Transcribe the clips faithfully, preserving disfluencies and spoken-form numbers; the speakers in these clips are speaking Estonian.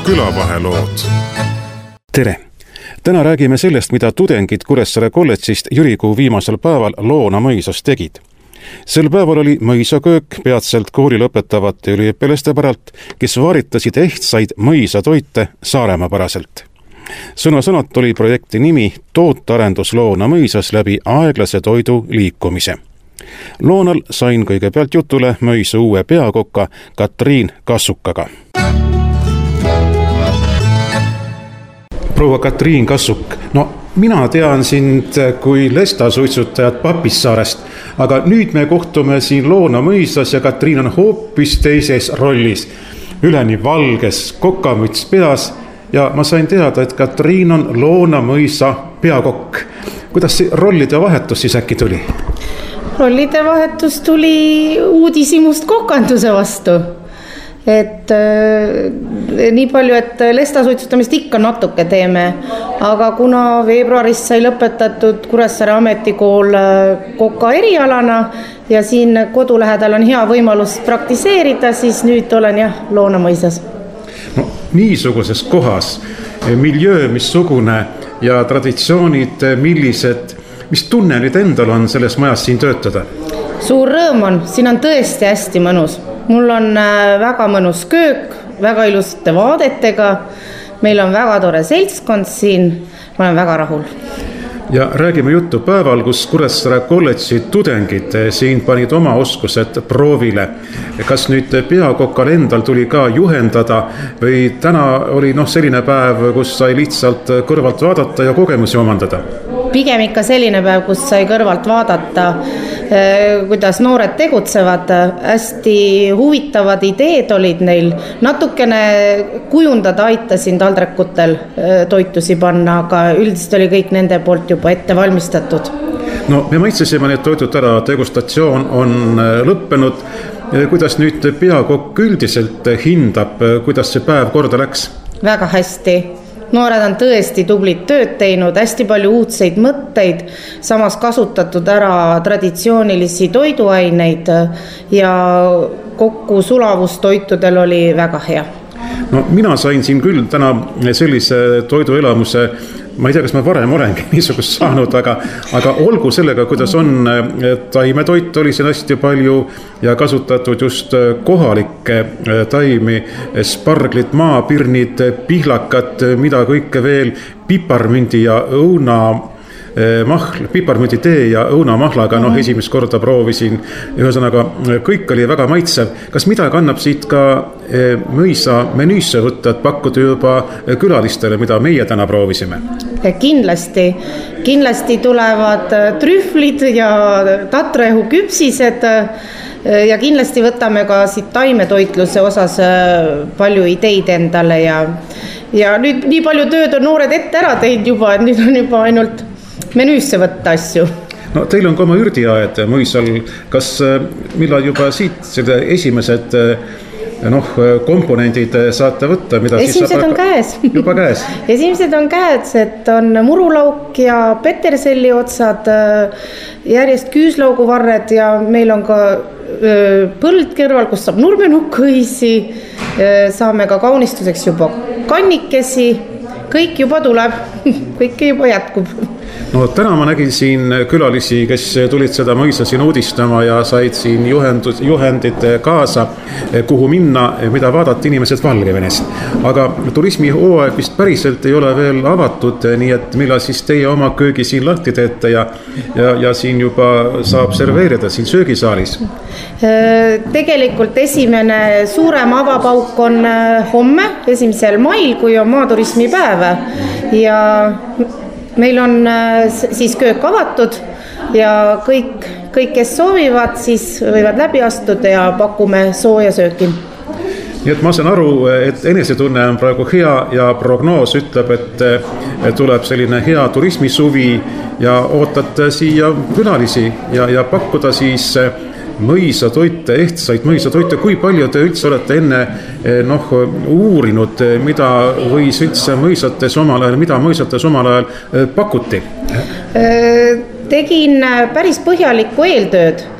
külavahelood. Tere! Täna räägime sellest, mida tudengid Kuressaare kolledžist jürikuu viimasel päeval Loona mõisas tegid. Sel päeval oli mõisaköök peatselt kooli lõpetavate üliõpilaste päralt, kes vaaritasid ehtsaid mõisatoite Saaremaa päraselt. Sõna-sõnat oli projekti nimi Tootearendus Loona mõisas läbi aeglase toidu liikumise. Loonal sain kõigepealt jutule mõisa uue peakoka Katriin Kassukaga. Proua Katriin Kassuk, no mina tean sind kui lestasuitsutajat Papissaarest, aga nüüd me kohtume siin Loona mõisas ja Katriin on hoopis teises rollis. Üleni valges, kokamüts peas ja ma sain teada, et Katriin on Loona mõisa peakokk. Kuidas see rollide vahetus siis äkki tuli? Rollide vahetus tuli uudishimust kokanduse vastu. Et äh, nii palju, et lestasuitsutamist ikka natuke teeme, aga kuna veebruaris sai lõpetatud Kuressaare ametikool koka erialana ja siin kodu lähedal on hea võimalus praktiseerida, siis nüüd olen jah Loona mõisas. No, niisuguses kohas, miljöö missugune ja traditsioonid millised, mis tunne nüüd endal on selles majas siin töötada? Suur rõõm on, siin on tõesti hästi mõnus. Mul on väga mõnus köök, väga ilusate vaadetega, meil on väga tore seltskond siin, ma olen väga rahul. Ja räägime juttu päeval, kus Kuressaare kolledži tudengid siin panid oma oskused proovile. Kas nüüd peakokal endal tuli ka juhendada või täna oli noh, selline päev, kus sai lihtsalt kõrvalt vaadata ja kogemusi omandada? Pigem ikka selline päev, kus sai kõrvalt vaadata, kuidas noored tegutsevad. Hästi huvitavad ideed olid neil. Natukene kujundada aitasin taldrekutel toitusi panna, aga üldiselt oli kõik nende poolt juba ette valmistatud. No me maitsesime need toitud ära, degustatsioon on lõppenud. Kuidas nüüd peakokk üldiselt hindab, kuidas see päev korda läks? Väga hästi. Noored on tõesti tublid tööd teinud, hästi palju uudseid mõtteid, samas kasutatud ära traditsioonilisi toiduaineid ja kokku sulavustoitudel oli väga hea. No mina sain siin küll täna sellise toiduelamuse, ma ei tea, kas ma varem olengi niisugust saanud, aga, aga olgu sellega, kuidas on, taimetoit oli siin hästi palju ja kasutatud just kohalikke taimi, sparglit, maapirnid, pihlakad, mida kõike veel, piparmündi ja õuna mahl, piparmündi tee ja õunamahlaga, noh esimest korda proovisin, ühesõnaga kõik oli väga maitsev. Kas midagi annab siit ka mõisa menüüsse võtta, et pakkuda juba külalistele, mida meie täna proovisime? Kindlasti, kindlasti tulevad trühvlid ja tatrajahu küpsised ja kindlasti võtame ka siit taimetoitluse osas palju ideid endale ja, ja nüüd nii palju tööd on noored ette ära teinud juba, et nüüd on juba ainult menüüsse võtta asju. No teil on ka oma ürdiaed mõisal, kas millal juba siit selle esimesed noh, komponendid saate võtta? Mida esimesed siis on käes. Juba käes? Esimesed on käes, et on murulauk ja peterselli otsad, järjest küüslauguvarred ja meil on ka põld kõrval, kus saab nurmenukõisi, saame ka kaunistuseks juba kannikesi, kõik juba tuleb, kõik juba jätkub. No täna ma nägin siin külalisi, kes tulid seda mõisa siin uudistama ja said siin juhendud, juhendid kaasa, kuhu minna, mida vaadata inimesed Valgevenest. Aga turismihooaeg vist päriselt ei ole veel avatud, nii et millal siis teie oma köögi siin lahti teete ja, ja, ja siin juba saab serveerida siin söögisaalis? Tegelikult esimene suurem avapauk on homme, esimesel mail, kui on maaturismipäev ja meil on siis köök avatud ja kõik, kõik, kes soovivad, siis võivad läbi astuda ja pakume sooja sööki. Nii et ma saan aru, et enesetunne on praegu hea ja prognoos ütleb, et tuleb selline hea turismisuvi ja ootate siia külalisi ja, ja pakkuda siis mõisatoite, ehtsaid mõisatoite. Kui palju te üldse olete enne noh, uurinud, mida võis üldse mõisates omal ajal, mida mõisates omal ajal pakuti? Tegin päris põhjalikku eeltööd.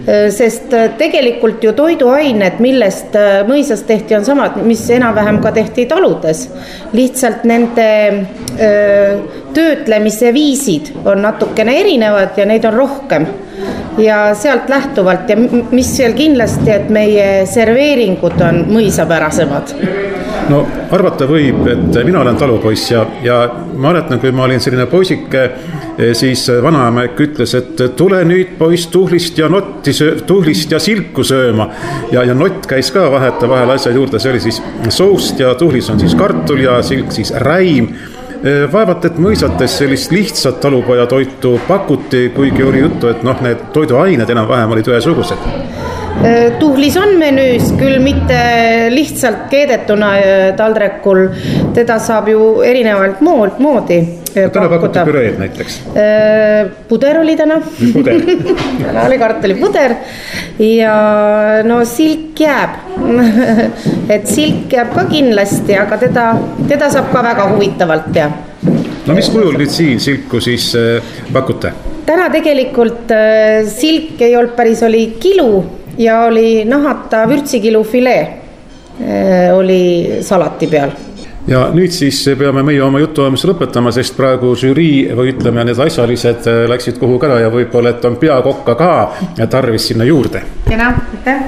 sest tegelikult ju toiduained, millest mõisas tehti, on samad, mis enam-vähem ka tehti taludes. Lihtsalt nende öö, töötlemise viisid on natukene erinevad ja neid on rohkem. Ja sealt lähtuvalt ja mis veel kindlasti, et meie serveeringud on mõisapärasemad. No arvata võib, et mina olen talupoiss ja, ja ma mäletan, kui ma olin selline poisike, siis vanaemek ütles, et tule nüüd poiss tuhlist ja notti, tuhlist ja silku sööma. Ja, ja nott käis ka vaheta vahel asja juurde, see oli siis soust ja tuhlis on siis kartul ja silk siis räim. Vaevat, et mõisates sellist lihtsat talupoja toitu pakuti, kuigi oli juttu, et noh, need toiduained enam vähem olid ühesugused. Tuhlis on menüüs, küll mitte lihtsalt keedetuna taldrekul, teda saab ju erinevalt mood, moodi täna pakuti püreed näiteks? Puder oli täna. Puder. Täna oli kartulipuder ja no silk jääb. Et silk jääb ka kindlasti, aga teda, teda saab ka väga huvitavalt ja. No mis kujul nüüd siin silku siis pakute? Täna tegelikult silk ei olnud päris, oli kilu ja oli nahata vürtsikilu filee oli salati peal. Ja nüüd siis peame meie oma jutuajamise lõpetama, sest praegu žürii või ütleme, need asjalised läksid kuhu ära ja võib-olla, et on peakokka ka tarvis sinna juurde. Kena, aitäh!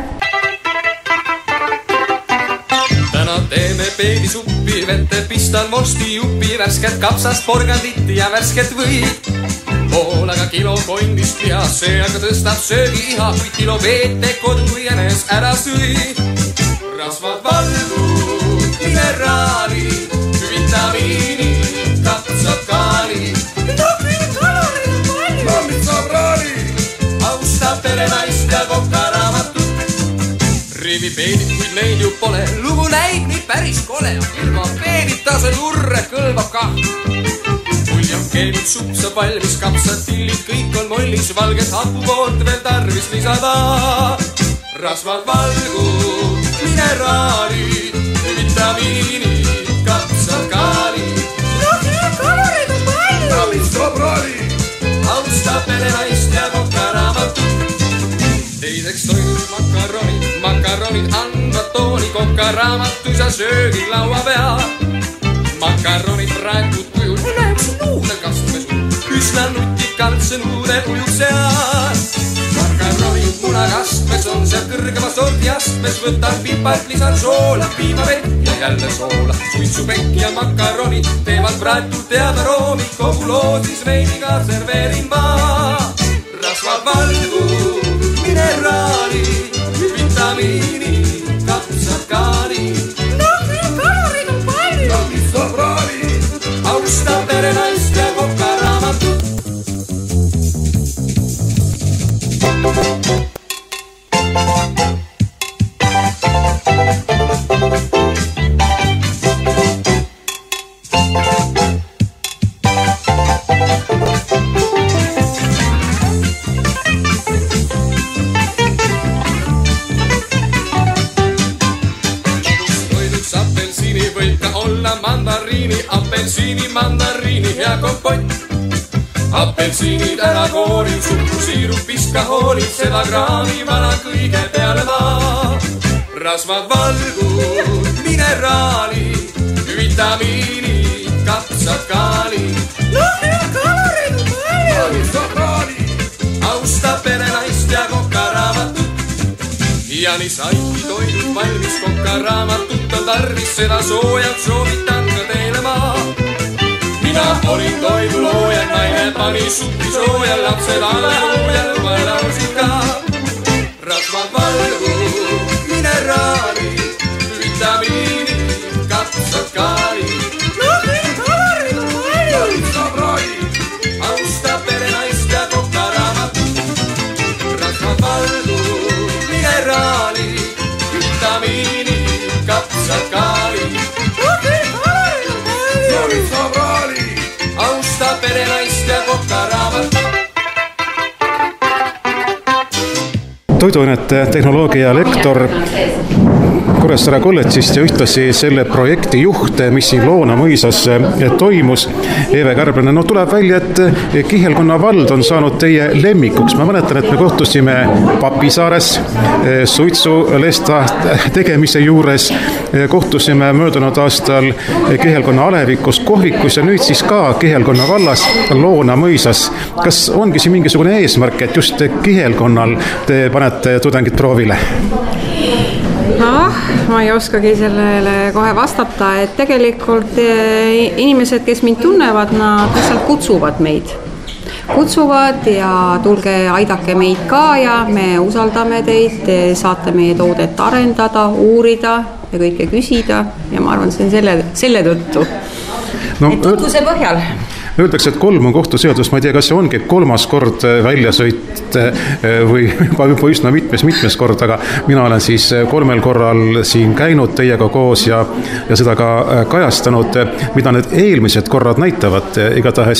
Täna teeme peedisuppi, vette pistan vorsti jupi, värsket kapsast, porgandit ja värsket või. Poolaga kilo kondist liha, see aga tõstab söögi iha, kui kilo veete kodu jänes ära sõi. Rasvad valgu, mineraali, vitamiini, kapsad kaali. No küll kaloreid on palju. Lammid saab raali. Austab perenaist ja kokkaraamatut. Rivi peedid, kuid neid ju pole. Lugu näib nii päris kole. Ilma peedita see lurre kõlbab ka. Puljon keedud supp saab valmis, kapsad, tillid, kõik on mollis. Valget hapupoot veel tarvis lisada. Rasvad valgu, mineraali, vitamiini, kapsad kaali. No küll kaloreid on palju. Lammid saab raali. Austab perenaist ja kokkaraamatut. Teiseks toidud makaronid, makaronid andvad tooni kokkaraamattus ja söögi laua peal. Makaronid praegud kujul, näeb see nuudel kastmesul, üsna nutikalt see nuudel ujub seal. Makaronid munakastmes on seal kõrgema sordi astmes, võtab pipart, lisan soola, piimavett ja jälle soola. Suitsupekk ja makaronid teevad praetult head aroomi, kogu loosis veiniga serveerin ma. Rasvad valgu, mineraali, vitamiini, kapsad kaali. No küll kaloreid on palju. Lammid saab raali. Austab perenaist ja kokkaraamatut. Mandariini, apelsiini, mandariini ja kompott. Apelsiinid ära kooril, suhku siirup piska hoolid, seda kraami vala kõige peale maa. Rasvad valgu, mineraali, vitamiini, kapsad kaali. No küll kaloreid on palju. Lammid saab raali. Austab perenaist ja kokkaraamatut. Ja nii saiki toidud valmis, kokkaraamatut on tarvis, seda soojalt soovitan ka teile maa. Mina olin toidulooja, naine pani suppi sooja, lapsed alelooja, ma lausin ka. Rasvad valgu, mineraali, vitamiini, kapsad kaali. No küll kaloreid on palju. Lammid saab raali. Austab perenaist ja kokkaraamatut. Rasvad valgu, mineraali, vitamiini, kapsad kaali. No küll kaloreid on palju. Lammid saab raali. Austab perenaist ja kokkaraamatut. Toiduainete tehnoloogia lektor Kuressaare kolledžist ja ühtlasi selle projekti juht, mis siin Loona mõisas toimus. Eve Kärblen, no tuleb välja, et Kihelkonna vald on saanud teie lemmikuks. Ma mäletan, et me kohtusime Papisaares suitsulesta tegemise juures, kohtusime möödunud aastal Kihelkonna alevikus kohvikus ja nüüd siis ka Kihelkonna vallas Loona mõisas. Kas ongi siin mingisugune eesmärk, et just Kihelkonnal te panete tudengid proovile? No, ma ei oskagi sellele kohe vastata, et tegelikult inimesed, kes mind tunnevad, nad lihtsalt kutsuvad meid. Kutsuvad ja tulge aidake meid ka ja me usaldame teid, te saate meie toodet arendada, uurida ja kõike küsida ja ma arvan, see on selle, selle tõttu. No, et tutvuse põhjal. Öeldakse, et kolm on kohtuseadus, ma ei tea, kas see ongi kolmas kord väljasõit või juba üsna mitmes, mitmes kord, aga mina olen siis kolmel korral siin käinud teiega koos ja, ja seda ka kajastanud, mida need eelmised korrad näitavad. Igatahes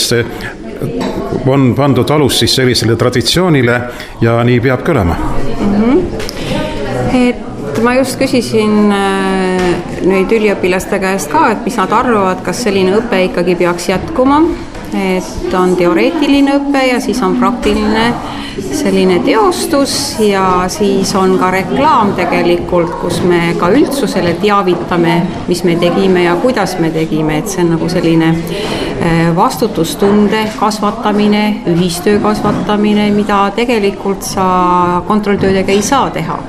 on pandud alus siis sellisele traditsioonile ja nii peabki olema. Mm-hmm. Et ma just küsisin nüüd üliõpilaste käest ka, et mis nad arvavad, kas selline õpe ikkagi peaks jätkuma, et on teoreetiline õpe ja siis on praktiline selline teostus ja siis on ka reklaam tegelikult, kus me ka üldsusele teavitame, mis me tegime ja kuidas me tegime, et see on nagu selline vastutustunde kasvatamine, ühistöö kasvatamine, mida tegelikult sa kontrolltöödega ei saa teha.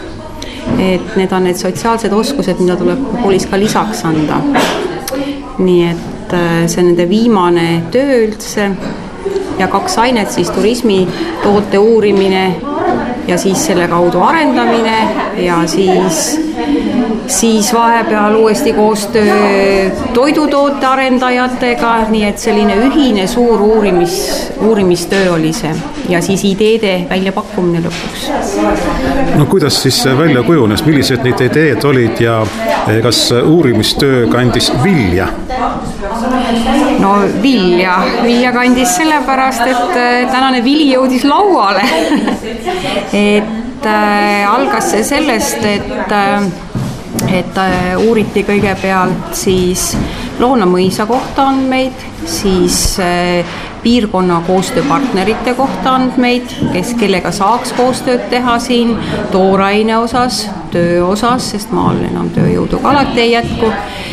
Et need on need sotsiaalsed oskused, mida tuleb koolis ka lisaks anda. Nii et see on nende viimane töö üldse ja kaks ainet, siis turismi toote uurimine ja siis selle kaudu arendamine ja siis, siis vahepeal uuesti koostöö toidutoote arendajatega, nii et selline ühine suur uurimis, uurimistöö oli see ja siis ideede väljapakkumine lõpuks. No kuidas siis välja kujunes, millised need ideed olid ja kas uurimistöö kandis vilja? No vilja, vilja kandis sellepärast, et tänane vili jõudis lauale. et äh, algas see sellest, et, äh, et äh, uuriti kõigepealt siis Loona mõisa kohta andmeid, siis äh, piirkonna koostööpartnerite kohta andmeid, kes, kellega saaks koostööd teha siin tooraine osas, töö osas, sest maal enam tööjõudu ka alati ei jätku.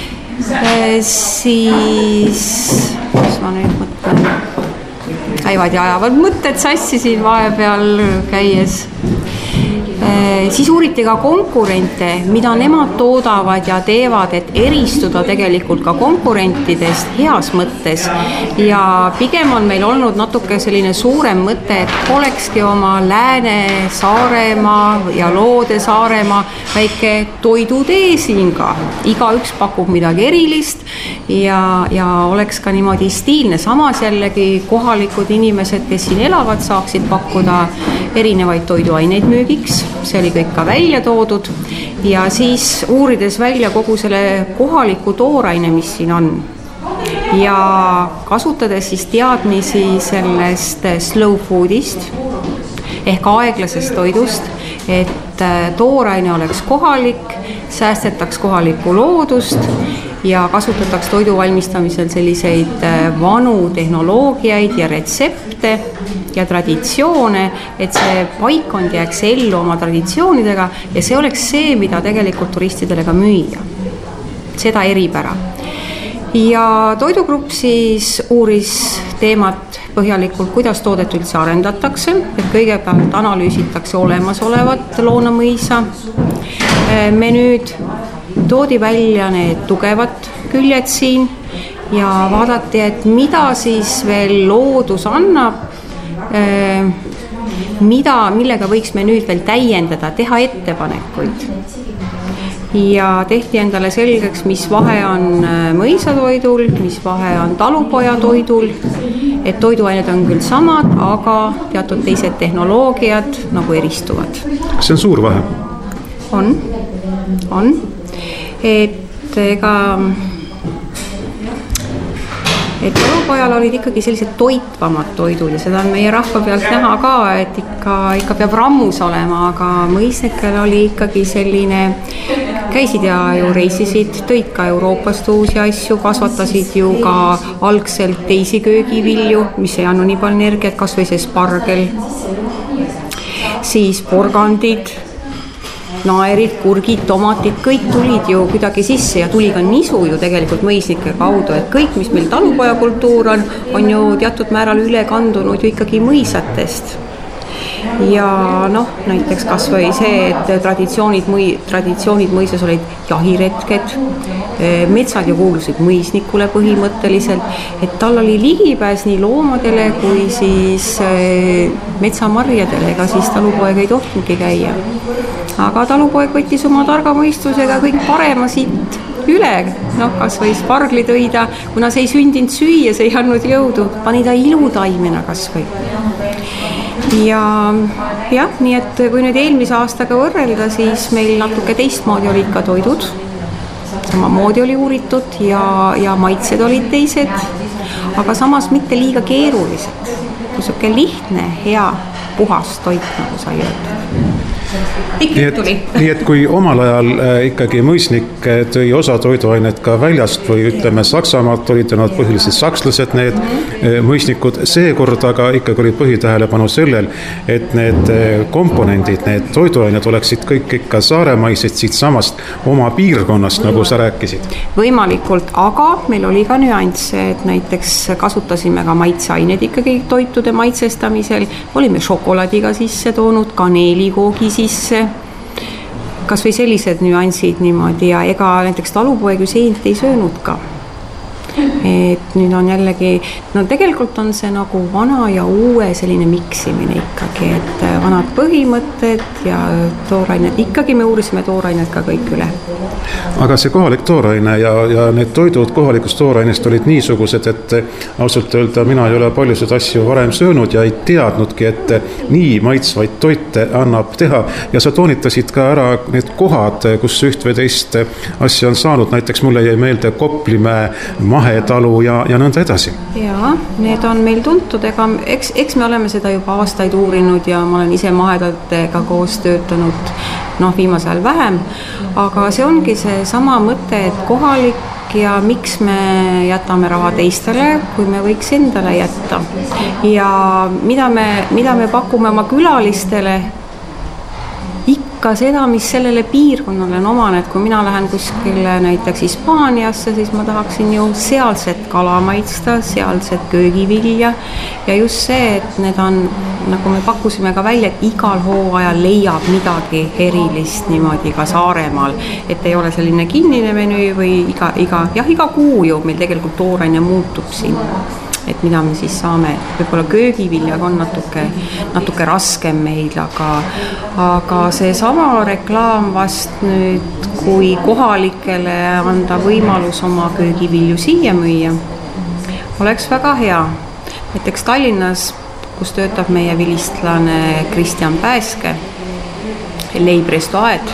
Siis, mis ma nüüd mõtlen, käivad ja ajavad mõtted sassi siin vahepeal käies. Siis uuriti ka konkurente, mida nemad toodavad ja teevad, et eristuda tegelikult ka konkurentidest heas mõttes. Ja pigem on meil olnud natuke selline suurem mõte, et olekski oma Lääne Saaremaa ja Loode Saaremaa väike toidutee siin ka. Iga üks pakub midagi erilist ja, ja oleks ka niimoodi stiilne. Samas jällegi kohalikud inimesed, kes siin elavad, saaksid pakkuda erinevaid toiduaineid müügiks. See oli kõik ka välja toodud ja siis uurides välja kogu selle kohaliku tooraine, mis siin on ja kasutades siis teadmisi sellest slow foodist ehk aeglasest toidust, et tooraine oleks kohalik, säästetaks kohalikku loodust ja kasutataks toidu valmistamisel selliseid vanu tehnoloogiaid ja retsepte ja traditsioone, et see paikond jääks ellu oma traditsioonidega ja see oleks see, mida tegelikult turistidele ka müüa. Seda eripära. Ja toidugrupp siis uuris teemat põhjalikult, kuidas toodet üldse arendatakse, et kõigepealt analüüsitakse olemasolevat Loona mõisa menüüd, toodi välja need tugevad küljed siin ja vaadati, et mida siis veel loodus annab, mida, millega võiks me nüüd veel täiendada, teha ettepanekuid. Ja tehti endale selgeks, mis vahe on mõisatoidul, mis vahe on talupoja toidul, et toiduained on küll samad, aga teatud teised tehnoloogiad nagu eristuvad. Kas see on suur vahe? On, on. Et ega... et talupojal olid ikkagi sellised toitvamad toidud ja seda on meie rahva pealt näha ka, et ikka, ikka peab rammus olema, aga mõisnikel oli ikkagi selline käisid ja ju reisisid, tõid ka Euroopast uusi asju, kasvatasid ju ka algselt teisi köögivilju, mis ei annu nii palju energiat, kas või see spargel, siis porgandid, naerid, kurgid, tomatid, kõik tulid ju kuidagi sisse ja tuli ka nisu ju tegelikult mõisnike kaudu, et kõik, mis meil talupojakultuur on, on ju teatud määral üle kandunud ju ikkagi mõisatest. Ja noh, näiteks kas või see, et traditsioonid, mõi, traditsioonid mõisas olid jahiretked, metsad ju kuulusid mõisnikule põhimõtteliselt, et tal oli ligipääs nii loomadele kui siis metsamarjadele, ega siis talupoeg ei tohtinudki käia. Aga talupoeg võttis oma targa mõistusega kõik parema siit üle, noh kas või spargli tõida, kuna see ei sündinud süüa, see ei andnud jõudu, pani ta ilutaimena kas või. Ja jah, nii et kui nüüd eelmise aastaga võrrelda, siis meil natuke teistmoodi olid ka toidud, samamoodi oli uuritud ja, ja maitsed olid teised, aga samas mitte liiga keerulised, kui lihtne, hea, puhas toit, nagu sai öeldud. Nii et, nii et kui omal ajal ikkagi mõisnik tõi osa toiduainet ka väljast või ütleme Saksamaalt, olid nad põhiliselt sakslased need mõisnikud, seekord aga ikkagi oli põhitähelepanu sellel, et need komponendid, need toiduained oleksid kõik ikka saaremaised siit samast oma piirkonnast, nagu sa rääkisid. Võimalikult, aga meil oli ka nüansse, et näiteks kasutasime ka maitseained ikkagi toitude maitsestamisel, olime šokolaadiga sisse toonud, kaneelikoogi sisse, kas või sellised nüansid niimoodi ja ega näiteks talupoeg ju seent ei söönud ka. Et nüüd on jällegi, no tegelikult on see nagu vana ja uue selline miksimine ikkagi, et vanad põhimõtted ja toorained, ikkagi me uurisime toorainet ka kõik üle. Aga see kohalik tooraine ja, ja need toidud kohalikust toorainest olid niisugused, et ausalt öelda mina ei ole paljusid asju varem söönud ja ei teadnudki, et nii maitsvaid toite annab teha ja sa toonitasid ka ära need kohad, kus üht või teist asja on saanud, näiteks mulle jäi meelde Koplimäe mahetalu ja, ja nõnda edasi. Ja, need on meil tuntud, ega eks, eks me oleme seda juba aastaid uurinud ja ma olen ise mahedatega koos töötanud, noh viimasel ajal vähem, aga see ongi see sama mõte, et kohalik ja miks me jätame raha teistele, kui me võiks endale jätta. Ja mida me, mida me pakume oma külalistele, ikka seda, mis sellele piirkonnale on omane, et kui mina lähen kuskile näiteks Hispaaniasse, siis ma tahaksin ju sealset kala maitsta, sealset köögivilja ja just see, et need on, nagu me pakkusime ka välja, et igal hooajal leiab midagi erilist niimoodi ka Saaremaal, et ei ole selline kinnine menüü või iga, iga, jah, iga kuu ju meil tegelikult tooraine muutub siin. Et mida me siis saame, võib-olla köögiviljaga on natuke, natuke raskem meil, aga, aga see sama reklaam vast nüüd, kui kohalikele anda võimalus oma köögivilju siia müüa, oleks väga hea. Näiteks Tallinnas, kus töötab meie vilistlane Kristjan Pääske, Leibresto Aed,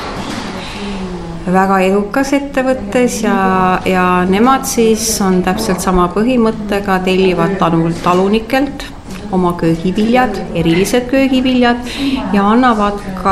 väga edukas ettevõttes ja, ja nemad siis on täpselt sama põhimõttega, tellivad talunikelt oma köögiviljad, erilised köögiviljad ja annavad ka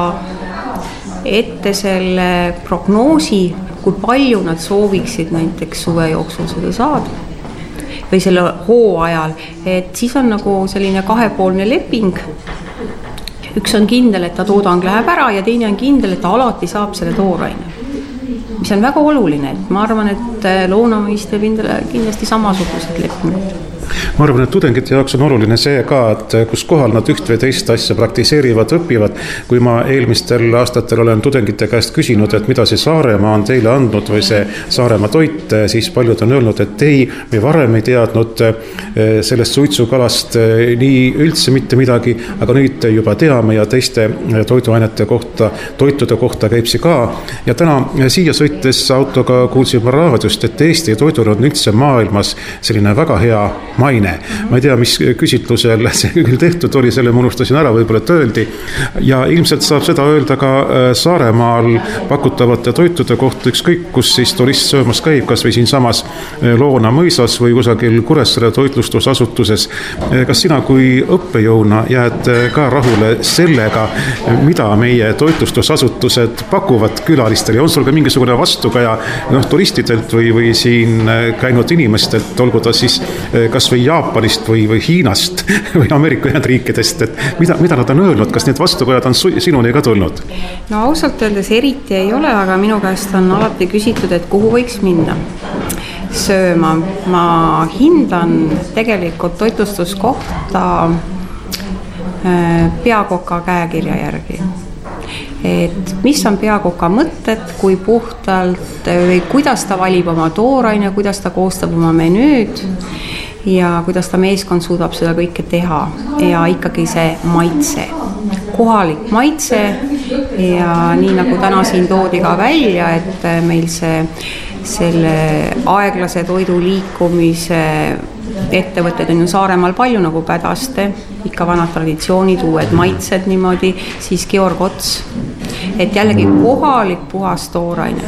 ette selle prognoosi, kui palju nad sooviksid näiteks suve jooksul seda saada või selle hooajal, et siis on nagu selline kahepoolne leping. Üks on kindel, et ta toodang läheb ära ja teine on kindel, et ta alati saab selle tooraine. Mis on väga oluline, et ma arvan, et loonamõiste kindlasti samasugused lepingud. Ma arvan, et tudengite jaoks on oluline see ka, et kus kohal nad üht või teist asja praktiseerivad, õpivad. Kui ma eelmistel aastatel olen tudengite käest küsinud, et mida see Saaremaa on teile andnud või see Saaremaa toit, siis paljud on öelnud, et ei, me varem ei teadnud sellest suitsukalast nii üldse mitte midagi, aga nüüd juba teame ja teiste toiduainete kohta, toitude kohta käib see ka. Ja täna siia sõites autoga kuulsime raadiost, et Eesti toidul on üldse maailmas selline väga hea maine. Ma ei tea, mis küsitlusel see küll tehtud oli, selle ma unustasin ära, võib-olla et öeldi. Ja ilmselt saab seda öelda ka Saaremaal pakutavate toitude kohta, ükskõik kus siis turist söömas käib, kas või siin samas Loona mõisas või kusagil Kuressaare toitlustusasutuses. Kas sina kui õppejõuna jääd ka rahule sellega, mida meie toitlustusasutused pakuvad külalistele ja on sul ka mingisugune vastukaja noh, turistidelt või, või siin käinud inimestelt, olgu ta siis kas või Jaapanist või, või Hiinast või Ameerika Ühendriikidest, et mida, mida nad on öelnud, kas need vastukajad on sinuni ka tulnud? No ausalt öeldes eriti ei ole, aga minu käest on alati küsitud, et kuhu võiks minna sööma. Ma hindan tegelikult toitlustuskohta peakoka käekirja järgi. Et mis on peakoka mõtted, kui puhtalt või kuidas ta valib oma tooraine, kuidas ta koostab oma menüüd ja kuidas ta meeskond suudab seda kõike teha ja ikkagi see maitse, kohalik maitse ja nii nagu täna siin toodi ka välja, et meil see selle aeglase toidu liikumise ettevõtted on ju Saaremaal palju nagu Pädaste, ikka vanad traditsioonid, uued maitsed niimoodi, siis Georg Ots, et jällegi kohalik puhas tooraine.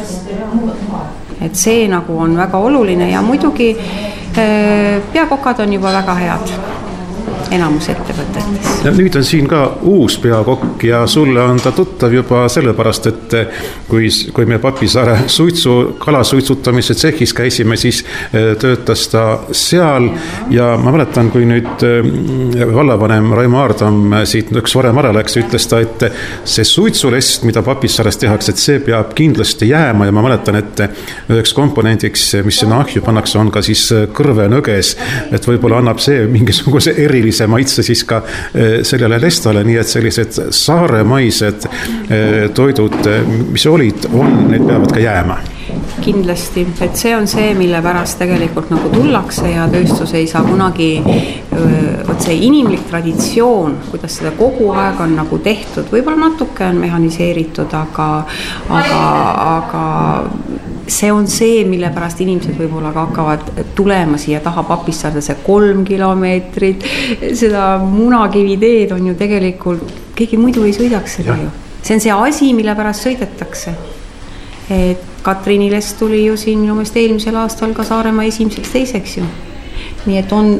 Et see nagu on väga oluline ja muidugi peakokad on juba väga head enamus ettevõtetes. Ja nüüd on siin ka uus peakokk ja sulle on ta tuttav juba sellepärast, et kui, kui me Papisaare suitsu, kalasuitsutamise tsehhis käisime, siis töötas ta seal ja ma mäletan, kui nüüd vallavanem Raimo Aardam siit üks varem ära läks, ütles ta, et see suitsulest, mida Papisaares tehakse, et see peab kindlasti jääma ja ma mäletan, et üheks komponendiks, mis sinna ahju pannakse, on ka siis kõrvenõges, et võib-olla annab see mingisuguse erilise maitse siis ka sellele lestale, nii et sellised saaremaised toidud, mis olid, on, need peavad ka jääma. Kindlasti, et see on see, mille pärast tegelikult nagu tullakse ja tööstus ei saa kunagi, võt see inimlik traditsioon, kuidas seda kogu aeg on nagu tehtud, võib-olla natuke on mehaniseeritud, aga, aga, aga see on see, mille pärast inimesed võib-olla ka hakkavad tulema siia taha Papisaarde, see kolm kilomeetrit, seda munakiviteed on ju tegelikult, keegi muidu ei sõidaks seda ju. See on see asi, mille pärast sõidetakse. Et Katriini Lest tuli ju siin minu meelest eelmisel aastal ka Saaremaa esimeseks teiseks ju. Nii et on,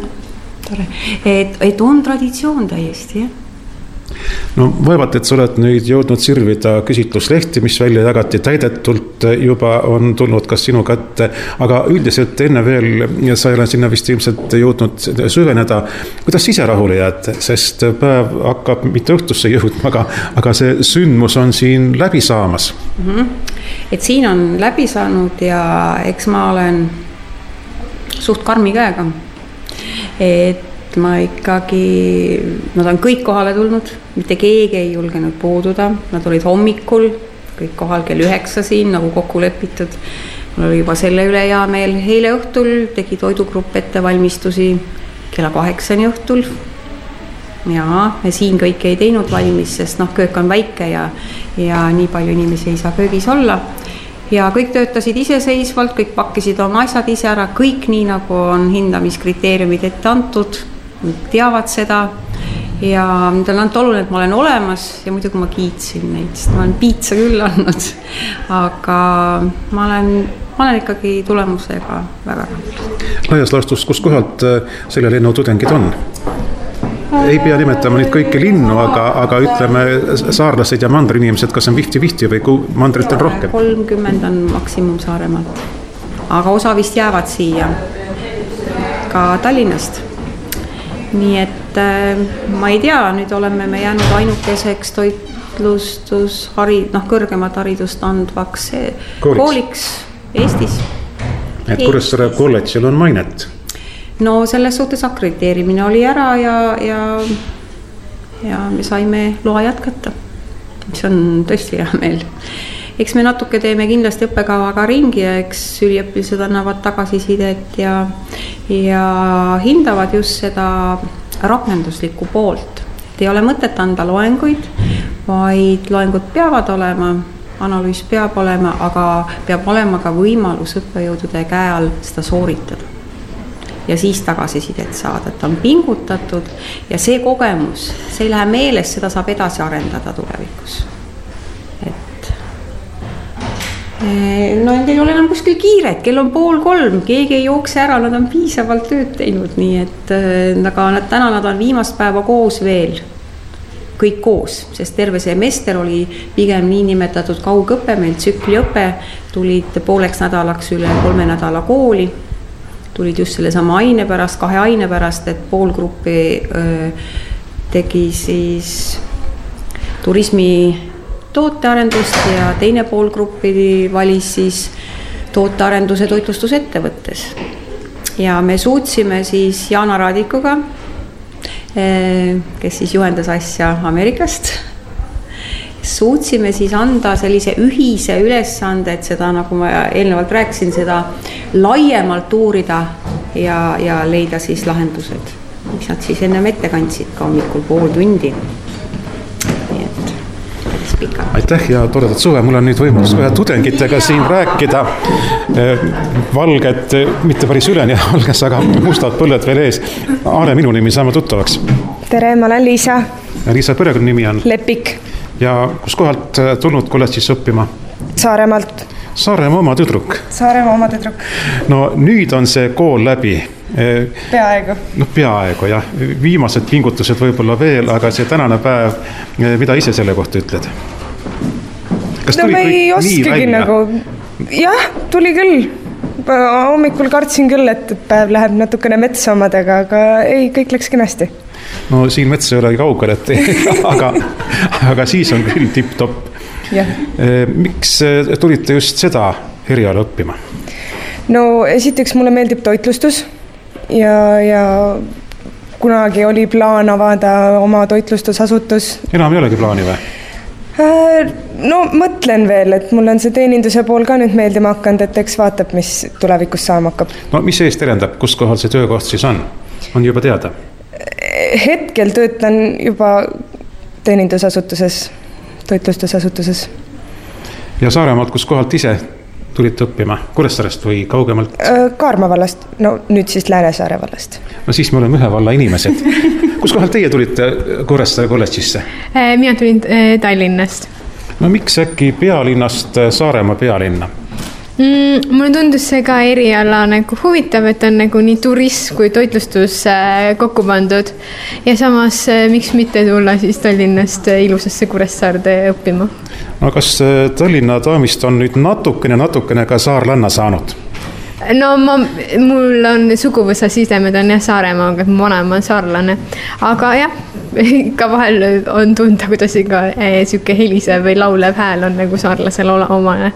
et, et on traditsioon täiesti, jah. No vaevalt, et sa oled nüüd jõudnud sirvida küsitluslehti, mis välja jagati täidetult, juba on tulnud kas sinu kätte, aga üldiselt enne veel sa ei ole sinna vist ilmselt jõudnud süveneda. Kuidas ise rahule jääd, sest päev hakkab mitte õhtusse jõudma, aga, aga see sündmus on siin läbi saamas? Mm-hmm. Et siin on läbi saanud ja eks ma olen suht karmi käega, et ma ikkagi, nad on kõik kohale tulnud, mitte keegi ei julgenud puududa, nad olid hommikul, kõik kohal kell üheksa siin, nagu kokku lepitud. Mul oli juba selle üle hea meel, eile õhtul tegi toidugrupp ettevalmistusi kella kaheksani õhtul. Ja me siin kõik ei teinud valmis, sest noh, köök on väike ja, ja nii palju inimesi ei saa köögis olla. Ja kõik töötasid iseseisvalt, kõik pakkisid oma asjad ise ära, kõik nii nagu on hindamiskriteeriumid ette antud, teavad seda ja nüüd on antud oluline, et ma olen olemas ja muidugi ma kiitsin neid, sest ma olen piitsa küll andnud, aga ma olen, ma olen ikkagi tulemusega väga rahul. Laias laastus, kus kohalt selle lennu tudengid on? Ei pea nimetama nüüd kõiki linnu, aga, aga ütleme saarlased ja mandri-inimesed, kas on vihti-vihti või kui mandrit on rohkem? kolmkümmend on maksimum Saaremaalt, aga osa vist jäävad siia ka Tallinnast. Nii et äh, ma ei tea, nüüd oleme me jäänud ainukeseks toitlustus, hari, noh, kõrgemat haridust andvaks kooliks, kooliks Eestis. Et Kuressaare kolledžil on mainet? No selles suhtes akrediteerimine oli ära ja, ja, ja me saime loa jätkata, mis on tõesti hea meel. Eks me natuke teeme kindlasti õppekavaga ringi ja eks üliõpilased annavad tagasisidet ja, ja hindavad just seda rakenduslikku poolt. Et ei ole mõtet anda loenguid, vaid loengud peavad olema, analüüs peab olema, aga peab olema ka võimalus õppejõudude käe all seda sooritada. ja siis tagasisidet saada, et on pingutatud ja see kogemus, see ei lähe meeles, seda saab edasi arendada tulevikus. Et no neil ei ole enam kuskil kiiret, kell on pool kolm, keegi ei jookse ära, nad on piisavalt tööd teinud, nii et aga nad, täna nad on viimast päeva koos veel, kõik koos, sest terve semester oli pigem nii nimetatud kaugõpe, meil tsükliõpe, tulid pooleks nädalaks üle kolme nädala kooli, tulid just selle sama aine pärast, kahe aine pärast, et pool gruppi öö, tegi siis turismi tootearendust ja teine pool gruppi valis siis tootearenduse toitlustusettevõttes. Ja me suutsime siis Jaana Raadikuga, kes siis juhendas asja Ameerikast, suutsime siis anda sellise ühise ülesande, et seda, nagu ma eelnevalt rääkisin, seda laiemalt uurida ja, ja leida siis lahendused, mis nad siis ennem ette kandsid ka hommikul pool tundi. Aitäh ja toredat suve, mul on nüüd võimalus ühe tudengitega siin rääkida. Valged, mitte päris üleni valges, aga mustad põlled veel ees. Aare, minu nimi saame tuttavaks. Tere, ma olen Liisa. Liisa, perekonna nimi on? Lepik. Ja kus kohalt tulnud kolledžis õppima? Saaremaalt. Saaremaa oma tüdruk? Saaremaa oma tüdruk. No nüüd on see kool läbi. Peaaegu. No peaaegu, jah. Viimased pingutused võib-olla veel, aga see tänane päev, mida ise selle kohta ütled? Kas no tuli ma ei oskagi nagu, jah, tuli küll. Hommikul kartsin küll, et päev läheb natukene metsa omadega, aga ei, kõik läks kenasti. No siin metsa ei olegi kaugel, et aga, aga siis on küll tipp-topp. Miks tulite just seda eriala õppima? No esiteks mulle meeldib toitlustus ja, ja kunagi oli plaan avada oma toitlustusasutus. Enam ei olegi plaani või? No mõtlen veel, et mul on see teeninduse pool ka nüüd meeldima hakanud, et eks vaatab, mis tulevikus saama hakkab. No mis eest terendab, kus kohal see töökoht siis on? On juba teada? Hetkel töötan juba teenindusasutuses, toitlustusasutuses. Ja Saaremaalt, kus kohalt ise tulite õppima? Kuressaarest või kaugemalt? Kaarma vallast, no nüüd siis Läänesaare vallast. No siis me oleme ühe valla inimesed. Kus kohal teie tulite Kuressaare kolledžisse? Mina tulin Tallinnast. No miks äkki pealinnast Saaremaa pealinna? Mm, mulle tundus see ka eriala nagu huvitav, et on nagu nii turism kui toitlustus kokku pandud. Ja samas, miks mitte tulla siis Tallinnast ilusasse Kuressaarde õppima? No kas Tallinna daamist on nüüd natukene, natukene ka saarlanna saanud? No ma, mul on suguvõsa sidemed on jah Saaremaaga, et mu vanem on saarlane. Aga jah, ka vahel on tunda, kuidas ka siuke helisev või laulev hääl on nagu saarlasel omane.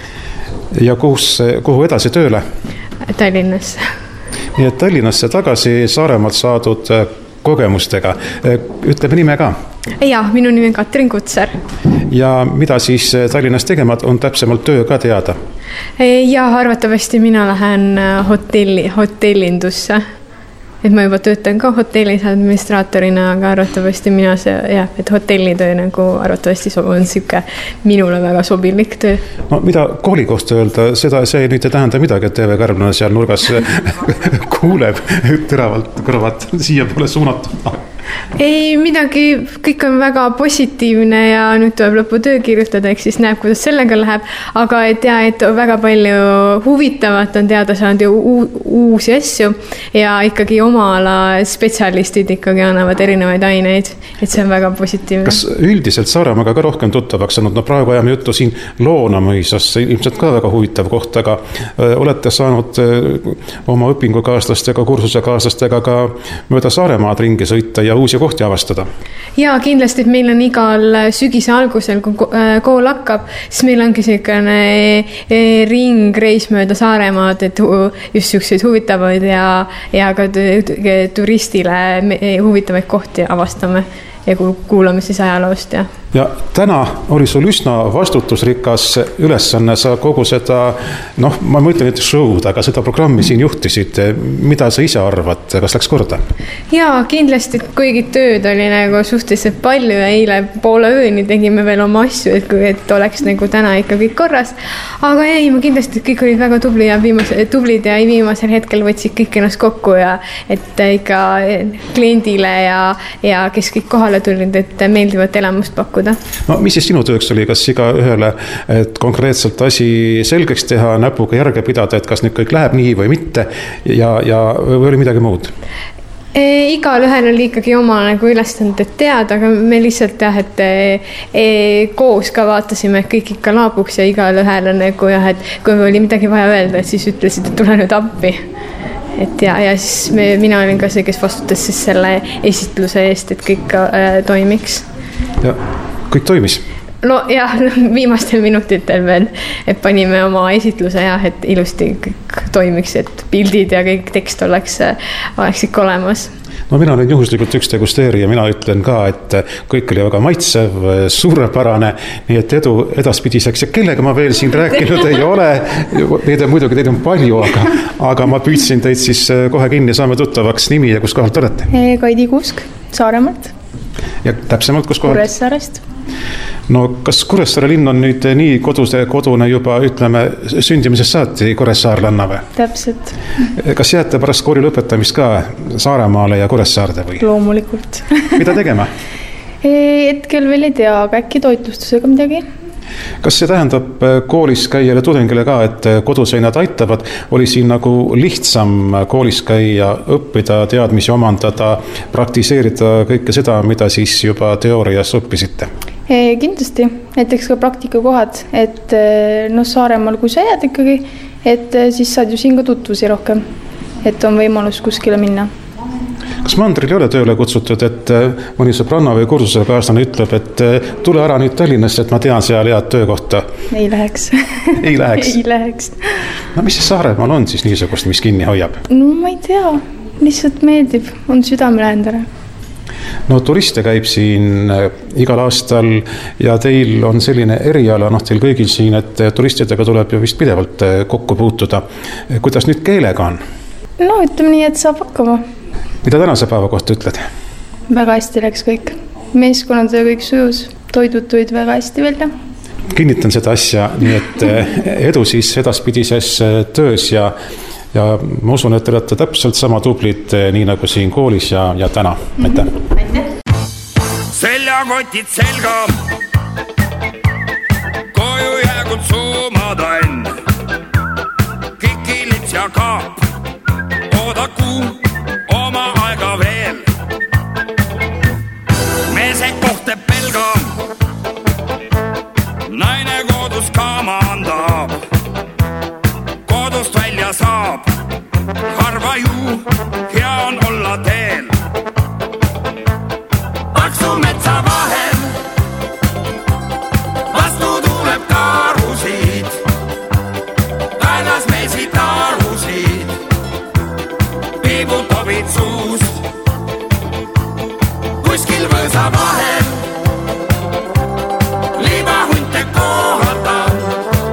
Ja kus, kuhu edasi tööle? Tallinnasse. Nii et Tallinnasse tagasi Saaremaalt saadud kogemustega. Ütleme nime ka. Ja, minu nimi on Katrin Kutsar. Ja mida siis Tallinnas tegemad, on täpsemalt töö ka teada? Ja, arvatavasti mina lähen hotelli, hotellindusse. Et ma juba töötan ka hotellis administraatorina, aga arvatavasti mina see, jah, et hotellitöö nagu arvatavasti on siuke minule väga sobilik töö. No mida kooli kohta öelda, seda see nüüd ei tähenda midagi, et T V Kärbnane seal nurgas kuuleb teravalt kõrvat siia pole suunatud. Ei midagi, kõik on väga positiivne ja nüüd tuleb lõpu töö kirjutada, eks siis näeb, kuidas sellega läheb, aga et ja, et väga palju huvitavat on teada saanud ju uusi asju ja ikkagi oma ala spetsialistid ikkagi annavad erinevaid aineid, et see on väga positiivne. Kas üldiselt Saaremaaga ka rohkem tuttavaks saanud? No praegu ajame juttu siin Loonamõisas, ilmselt ka väga huvitav koht, aga olete saanud oma õpingukaaslastega, kursusekaaslastega ka mööda Saaremaad ringi sõita ja uusi kohti avastada? Jaa, kindlasti, et meil on igal sügise algusel, kui kool hakkab, siis meil ongi selline ringreis mööda Saaremaad, et just selliseid huvitavaid ja, ja ka turistile huvitavaid kohti avastame ja kuulame siis ajaloost ja ja täna oli sul üsna vastutusrikas ülesanne, sa kogu seda, noh, ma mõtlen nüüd show'd, aga seda programmi siin juhtisid, mida sa ise arvad, kas läks korda? Jaa, kindlasti, kuigi tööd oli nagu suhteliselt palju ja eile poole ööni tegime veel oma asju, et, kui, et oleks nagu täna ikka kõik korras, aga ei, ma kindlasti kõik olid väga tubli ja viimase, tublid ja viimasel hetkel võtsid kõik ennast kokku ja et ikka kliendile ja, ja kes kõik kohale tulid, et meeldivat elamust pakkuda. No mis siis sinu tööks oli, kas iga ühele et konkreetselt asi selgeks teha, näpuga järge pidada, et kas nüüd kõik läheb nii või mitte ja, ja või oli midagi muud? E, igal ühel oli ikkagi oma nagu ülestanud, et teada, aga me lihtsalt jah, et e, koos ka vaatasime, et kõik ikka laabuks ja igal ühel on nagu jah, et kui oli midagi vaja öelda, et siis ütlesid, et tule nüüd appi. Et ja, ja siis me, mina olin ka see, kes vastutas siis selle esitluse eest, et kõik äh, toimiks. Ja kõik toimis? No jah, viimastel minutitel veel, et panime oma esitluse ja et ilusti kõik toimiks, et pildid ja kõik tekst oleks, oleks ikka olemas. No mina olen juhuslikult üks degusteerija, mina ütlen ka, et kõik oli väga maitsev, suurepärane, nii et edu edaspidiseks ja kellega ma veel siin rääkinud ei ole, neid on muidugi, teid on palju, aga, aga ma püüdsin teid siis kohe kinni, saame tuttavaks nimi ja kus kohalt olete? Kaidi Kuusk, Saaremaalt. Ja täpsemalt, kus kohalt? Kuressaarest. No kas Kuressaare linn on nüüd nii koduse, kodune juba, ütleme, sündimisest saati Kuressaarlanna või? Täpselt. Kas jääte pärast kooli lõpetamist ka Saaremaale ja Kuressaarde või? Loomulikult. Mida tegema? Hetkel veel ei tea, aga äkki toitlustusega midagi? Kas see tähendab koolis käijale tudengile ka, et koduseinad aitavad? Oli siin nagu lihtsam koolis käia, õppida, teadmisi omandada, praktiseerida kõike seda, mida siis juba teoorias õppisite? Kindlasti, näiteks ka praktikakohad, et noh, Saaremaal, kui sa jääd ikkagi, et siis saad ju siin ka tutvusi rohkem, et on võimalus kuskile minna. Kas mandril ei ole tööle kutsutud, et mõni sõbranna või kursusele kaaslane ütleb, et tule ära nüüd Tallinnast, et ma tean seal head töökohta? Ei läheks. Ei läheks? Ei läheks. No mis see Saaremaal on siis niisugust, mis kinni hoiab? No ma ei tea, lihtsalt meeldib, on südamelähendane. No turiste käib siin igal aastal ja teil on selline eriala, noh teil kõigil siin, et turistidega tuleb ju vist pidevalt kokku puutuda. Kuidas nüüd keelega on? No ütleme nii, et saab hakkama. Mida tänase päeva kohta ütled? Väga hästi läks kõik. Meeskonnad ja kõik sujus, toidud tulid väga hästi välja. Kinnitan seda asja, nii et edu siis edaspidises töös ja, ja ma usun, et te olete täpselt sama tublid nii nagu siin koolis ja, ja täna. Aitäh! Aitäh! Seljakotid selga, koju jäägud suumada enn, kikilits ja kaap, oodaku oma aega veel. Meese kohte pelga, naine kodus kaama andab, kodust välja saab, harva ju hea on olla teel. Paksu metsa vahel, vastu tuleb karusid, kaelas meesid tarusid, piibud tobid suust, kuskil võõsa vahel, liibahunte kohata,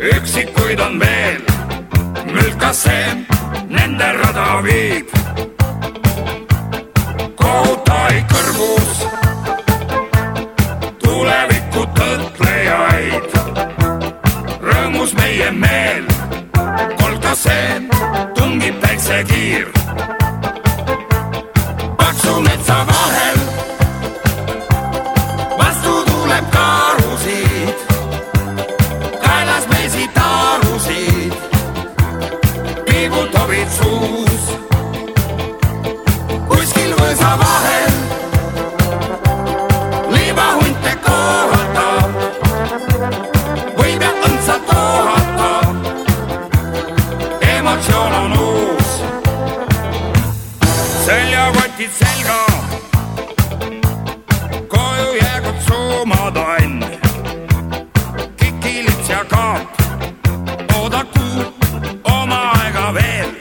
üksikuid on veel, mülkas see nende rada viib. Kohutaid kõrvus, tuleviku tõtlejaid. Rõõmus meie meel, kolkas see tungib täitse kiir. Paksu metsa vahel vastu tuleb karusid, kaelas meesi taarusid, piibutobid suus. Kuskil võsa vahel liibahunte kohata, võib ja õndsalt ohata, emotsioon on uus. Seljakotid selga, koju jäägud suumadann, kikilits ja kaap, oodaku oma aega veel.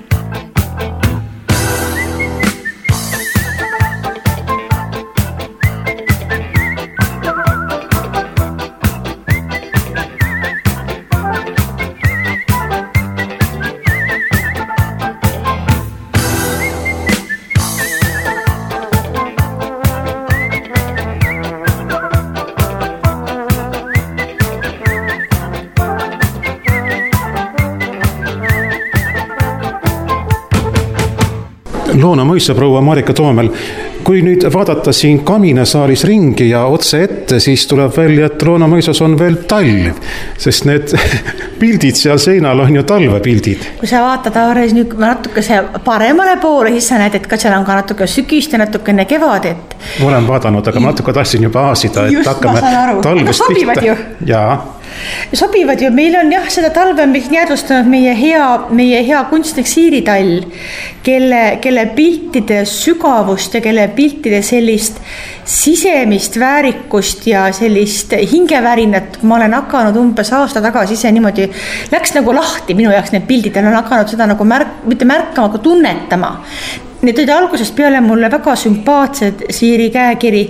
Loona mõisa proua Marika Toomel, kui nüüd vaadata siin kaminasaalis ringi ja otse ette, siis tuleb välja, et Loona mõisas on veel talv, sest need pildid seal seinal on ju talvepildid. Kui sa vaatad aares nüüd natuke see paremale poole, siis sa näed, et ka seal on ka natuke sükist ja natukene kevadet. Olen vaadanud, aga ma natuke tahtsin juba aasida, et just, hakkame talvest pihta. Jaa. Sobivad ju, meil on jah, seda talve on jäädvustanud meie hea, meie hea kunstnik Siiri Tall, kelle, kelle piltide sügavust ja kelle piltide sellist sisemist väärikust ja sellist hingevärinat ma olen hakanud umbes aasta tagasi ise niimoodi, läks nagu lahti minu jaoks need pildid ja olen hakanud seda nagu märk, mitte märkama, aga tunnetama. Need olid algusest peale mulle väga sümpaatsed Siiri käekiri,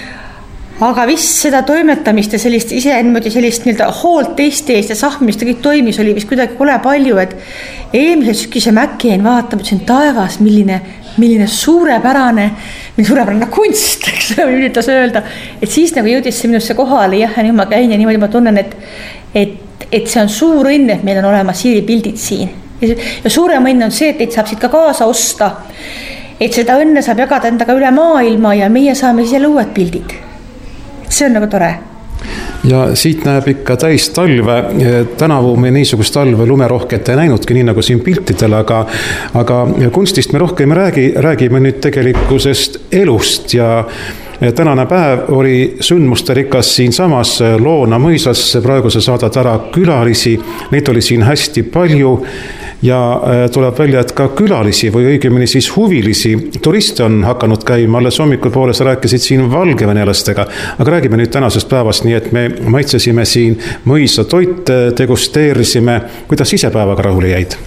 aga vist seda toimetamist ja sellist ise niimoodi sellist nii-öelda hoolt teiste eest ja sahmist ja kõik toimis oli vist kuidagi kole palju, et eelmise sükise mäkki jäin vaatama, et see on taevas, milline, milline suurepärane, milline suurepärane kunst, eks üritas öelda, et siis nagu jõudis see minusse kohale, jah, ja nüüd ma käin ja niimoodi ma tunnen, et, et, et see on suur õnn, et meil on olemas Siiri pildid siin. Ja suurem õnn on see, et neid saab siit ka kaasa osta, et seda õnne saab jagada endaga üle maailma ja meie saame siis jälle uued pildid. See on nagu tore. Ja siit näeb ikka täis talve. Tänavu me niisugust talve lumerohket ei näinudki, nii nagu siin piltidel, aga, aga kunstist me rohkem räägi, räägime nüüd tegelikkusest elust ja tänane päev oli sündmusterikas siin samas Loona mõisas, praegu sa saadad ära külalisi, neid oli siin hästi palju ja tuleb välja, et ka külalisi või õigemini siis huvilisi turiste on hakanud käima, alles hommikul poole sa rääkisid siin valgevenelastega, aga räägime nüüd tänasest päevast, nii et me maitsesime siin mõisa toite, degusteerisime, kuidas ise päevaga rahule jäid?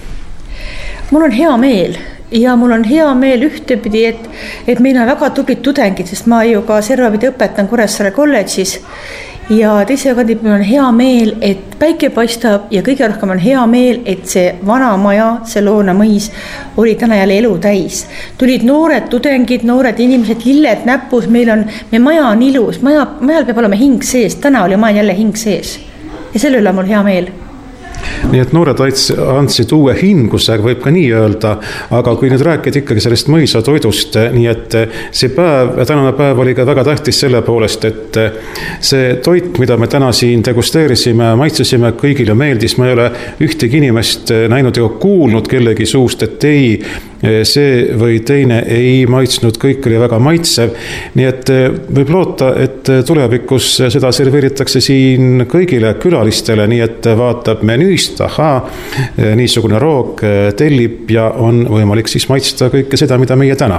Mul on hea meel ja mul on hea meel ühtepidi, et, et meil on väga tublid tudengid, sest ma ju ka servapidi õpetan Kuressaare kolledžis ja teise kandib mul on hea meel, et päike paistab ja kõige rohkem on hea meel, et see vana maja, see Loona mõis oli täna jälle elu täis. Tulid noored tudengid, noored inimesed, lilled näpus, meil on, meie maja on ilus, maja, majal peab olema hing sees, täna oli majal jälle hing sees ja selle üle on mul hea meel. Nii et noored andsid uue hinguse, võib ka nii öelda, aga kui nüüd rääkida ikkagi sellest mõisa toidust, nii et see päev, tänane päev oli ka väga tähtis selle poolest, et see toit, mida me täna siin degusteerisime, maitsesime, kõigile meeldis, ma ei ole ühtegi inimest näinud ja kuulnud kellegi suust, et ei, see või teine ei maitsnud, kõik oli väga maitsev, nii et võib loota, et tulevikus seda serveeritakse siin kõigile külalistele, nii et vaatab menüüst, ahaa, niisugune roog tellib ja on võimalik siis maitsta kõike seda, mida meie täna.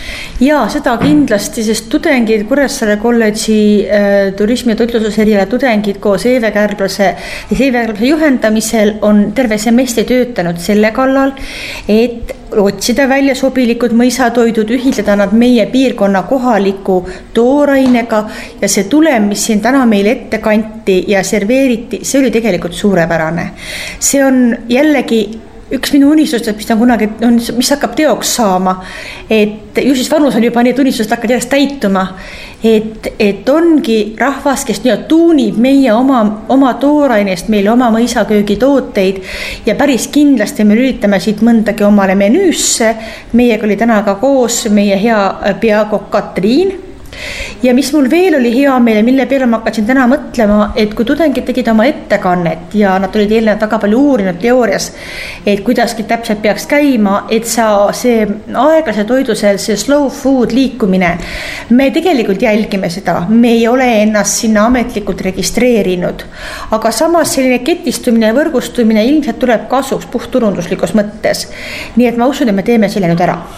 ja seda kindlasti, sest tudengid, Kuressaare kolledži äh, turismi- ja toitlustuseriala tudengid koos Eeve Kärblase, Eeve Kärblase juhendamisel on terve semestri töötanud selle kallal, et otsida välja sobilikud mõisatoidud, ühildada nad meie piirkonna kohaliku toorainega ja see tulem, mis siin täna meile ette kanti ja serveeriti, see oli tegelikult suurepärane. See on jällegi üks minu unistustest, mis on kunagi, on, mis hakkab teoks saama, et ju siis vanus on juba nii, et unistused hakkavad järjest täituma, et, et ongi rahvas, kes nii tuunib meie oma, oma toorainest, meile oma mõisaköögi tooteid ja päris kindlasti me üritame siit mõndagi omale menüüsse. Meiega oli täna ka koos meie hea peakokk Katriin. Ja mis mul veel oli hea meele, mille peale ma hakkasin täna mõtlema, et kui tudengid tegid oma ettekannet ja nad olid eelnevalt väga palju uurinud teoorias, et kuidaski täpselt peaks käima, et sa see aeglase toidusel, see slow food liikumine, me tegelikult jälgime seda, me ei ole ennast sinna ametlikult registreerinud, aga samas selline ketistumine ja võrgustumine ilmselt tuleb kasuks puhtturunduslikus mõttes. Nii et ma usun, et me teeme selle nüüd ära.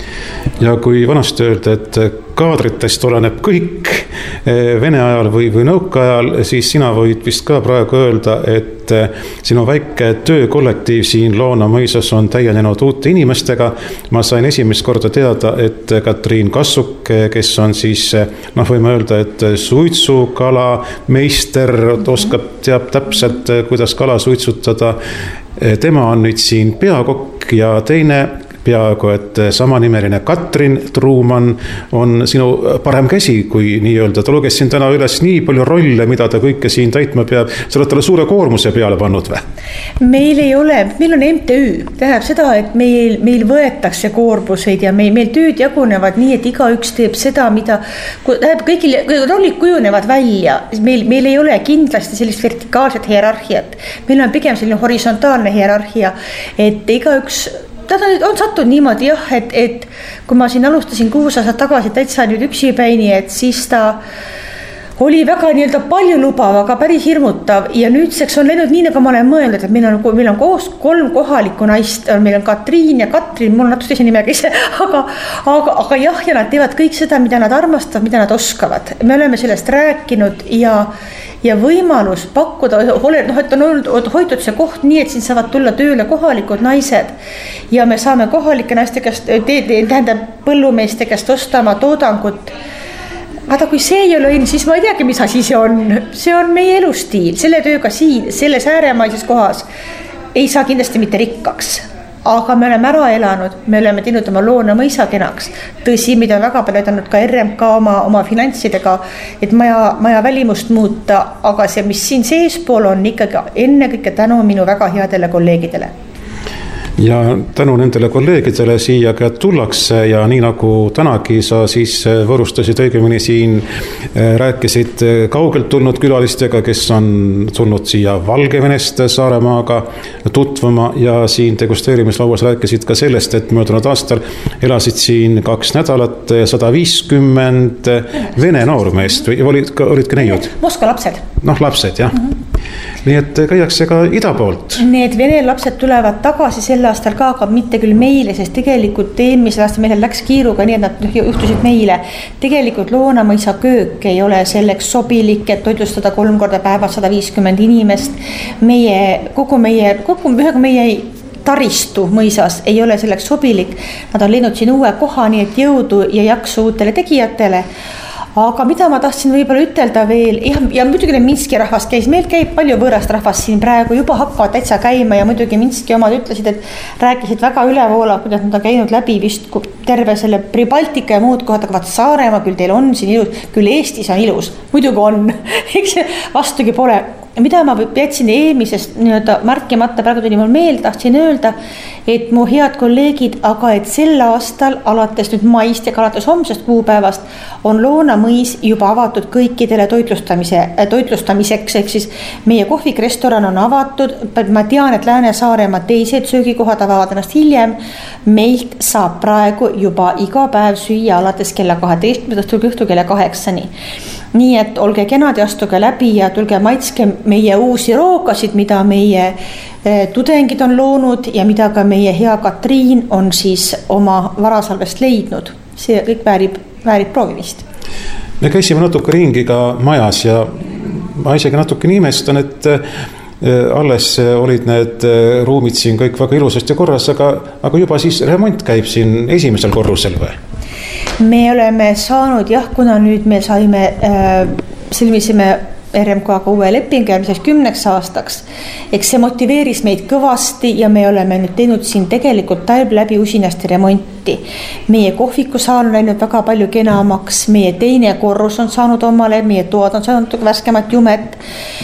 Ja kui vanasti öelda, et kaadritest oleneb kõik Vene ajal või, või nõuka ajal, siis sina võid vist ka praegu öelda, et sinu väike töökollektiiv siin Loona mõisas on täienenud uute inimestega. Ma sain esimest korda teada, et Katriin Kassuk, kes on siis, noh võime öelda, et suitsukala meister, oskab, teab täpselt, kuidas kala suitsutada. Tema on nüüd siin peakokk ja teine peaaegu, et samanimeline Katrin Truuman on sinu parem käsi, kui nii öelda. Ta luges siin täna üles nii palju rolle, mida ta kõike siin täitma peab. Sa oled talle suure koormuse peale pannud või? Meil ei ole, meil on M T Ü. Tähendab seda, et meil, meil võetakse koormuseid ja meil, meil tööd jagunevad nii, et iga üks teeb seda, mida tähendab, kõigil rollid kujunevad välja. Meil, meil ei ole kindlasti sellist vertikaalset hierarhiat. Meil on pigem selline horisontaalne hierarhia, et iga üks ta on sattunud niimoodi jah, et, et kui ma siin alustasin kuus aastat tagasi täitsa nüüd üksipäini, et siis ta oli väga nii-öelda palju lubav, aga päris hirmutav ja nüüdseks on läinud nii, nagu ma olen mõelnud, et meil on, meil on koos kolm kohalikku naist, meil on Katriin ja Katrin, mul on natuke teise nimega ise, aga, aga, aga jah, ja nad teevad kõik seda, mida nad armastavad, mida nad oskavad. Me oleme sellest rääkinud ja ja võimalus pakkuda, noh, et on olnud, hoitud see koht nii, et siin saavad tulla tööle kohalikud naised ja me saame kohalike naiste käest, tähendab põllumeeste käest osta oma toodangut. Vaata, kui see ei ole õnn, siis ma ei teagi, mis asi see on. See on meie elustiil, selle tööga siin, selles ääremaises kohas ei saa kindlasti mitte rikkaks. Aga me oleme ära elanud, me oleme teinud oma Loona mõisa kenaks. Tõsi, mida on väga palju aidanud ka R M K oma, oma finantsidega, et maja, maja välimust muuta, aga see, mis siin seespool on ikkagi ennekõike tänu minu väga headele kolleegidele. Ja tänu nendele kolleegidele siia ka tullakse ja nii nagu tänagi sa siis võrustasid õigemini siin, rääkisid kaugelt tulnud külalistega, kes on tulnud siia Valgevenest Saaremaaga tutvuma ja siin degusteerimislauas rääkisid ka sellest, et möödunud aastal elasid siin kaks nädalat sada viiskümmend vene noormeest või olid, olid ka neiud? Moskva lapsed. Noh, lapsed, jah. Mm-hmm. Nii et käiakse ka ida poolt. Need vene lapsed tulevad tagasi sel aastal ka, aga mitte küll meile, sest tegelikult eelmisel aastal meil läks kiiruga nii, et nad juhtusid meile. Tegelikult Loona mõisa köök ei ole selleks sobilik, et toitlustada kolm korda päevas sada viiskümmend inimest. Meie, kogu meie, kogu meie taristu mõisas ei ole selleks sobilik. Nad on leidnud siin uue koha, nii et jõudu ja jaksu uutele tegijatele. Aga mida ma tahtsin võib-olla ütelda veel, ja, ja muidugi Minski rahvas käis, meil käib palju võõrast rahvast siin praegu, juba hakkavad täitsa käima ja muidugi Minski omad ütlesid, et rääkisid väga ülevoola, kuidas nad on käinud läbi vist terve selle Pribaltika ja muud kohad, aga vaat Saaremaa, küll teil on siin ilus, küll Eestis on ilus, muidugi on, eks vastugi pole. Mida ma jätsin eelmisest nii-öelda märkimata, praegu tuli mul meelde, tahtsin öelda, et mu head kolleegid, aga et sel aastal alates nüüd maist ja alates homsest kuupäevast on Loona mõis juba avatud kõikidele toitlustamise, toitlustamiseks, ehk siis meie kohvik, restoran on avatud, ma tean, et Lääne-Saaremaa teised söögikohad avavad ennast hiljem, meilt saab praegu juba iga päev süüa alates kella kaheteistkümnendast õhtul kella kaheksani. Nii et olge kenad ja astuge läbi ja tulge maitske meie uusi roogasid, mida meie tudengid on loonud ja mida ka meie hea Katriin on siis oma varasalvest leidnud. see kõik väärib, väärib proovimist. Me käisime natuke ringi ka majas ja ma isegi natuke imestan, et alles olid need ruumid siin kõik väga ilusasti korras, aga, aga juba siis remont käib siin esimesel korrusel või? Me oleme saanud jah, kuna nüüd me saime, äh, sõlmisime R M K-ga uue lepingu järgmiseks kümneks aastaks. Eks see motiveeris meid kõvasti ja me oleme nüüd teinud siin tegelikult talv läbi usinasti remonti. Meie kohvikusaal on läinud väga palju kenamaks, meie teine korrus on saanud omale, meie toad on saanud värskemat jumet.